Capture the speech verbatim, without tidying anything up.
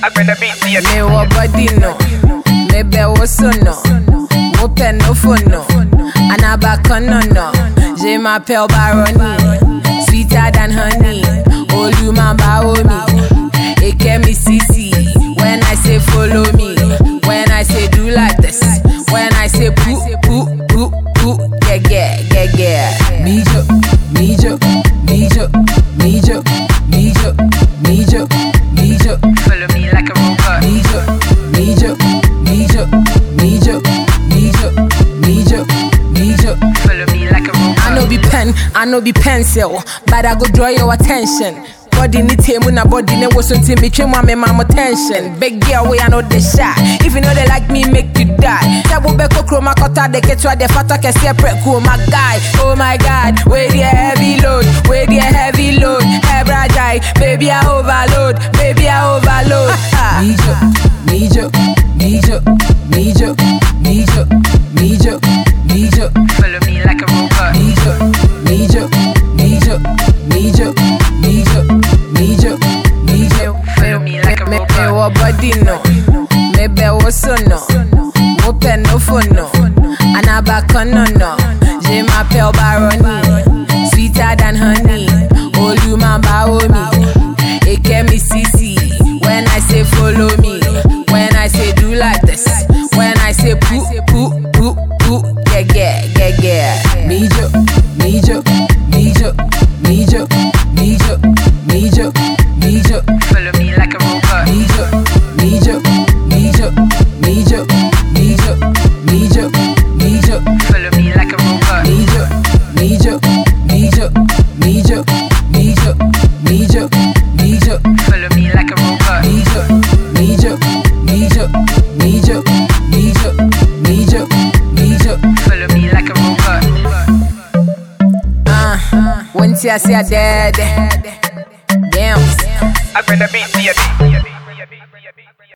I better beat the Me wa body no, me be wo so no, wo pen no phone no, anabaka no no. Je m'appelle Baroni, sweeter than honey. All you man bow me, it can me C C. When I say follow me, when I say do like this, when I say poo poo poo poo, yeah yeah yeah yeah. Me jo, me jo, me jo, me jo, me jo, me jo, me jo. Follow me like a robot. Me jo, me jo, me jo, me jo, me jo, me jo, me jo. Follow me like a robot. I no be pen, I no be pencil, but I go draw your attention. Body ni temu na body ne was until me trim my mama tension. Big girl way I know the shot. If you know they like me, make you die. Tabu beko chroma kota de ketwa de fata ke separate cool my guy. Oh my god, where the heavy load, where the heavy load. Hebra jai, baby I overload, baby I overload. Mijo, mijo, mijo, mijo, mijo, mijo, mijo. Follow me like a robot. Mijo, mijo, mijo, mijo, mijo, mijo, mijo. Follow me like a Me robot. me wa body no, me be wo so no, wo pen no phone no, anabaka no no. Je m'appelle Baroni, sweeter than honey. All you man bow me, it can me C C. When I say follow me, when I say do like this, when I say poo poo poo poo, yeah yeah yeah yeah. Me jo, me jo, me jo, me jo, me jo, me jo, me jo. Follow me like a robot. Me jo, me jo, me jo, me jo, me jo, me jo, me jo. Follow me like a robot. Me jo, me jo, me jo, me jo, me jo, me jo, me jo. Follow me like a robot. Me jo, me jo, me jo, me jo, me jo, me jo, me jo. Follow me like a robot. Ah, once I say I dead, damn. I better beat the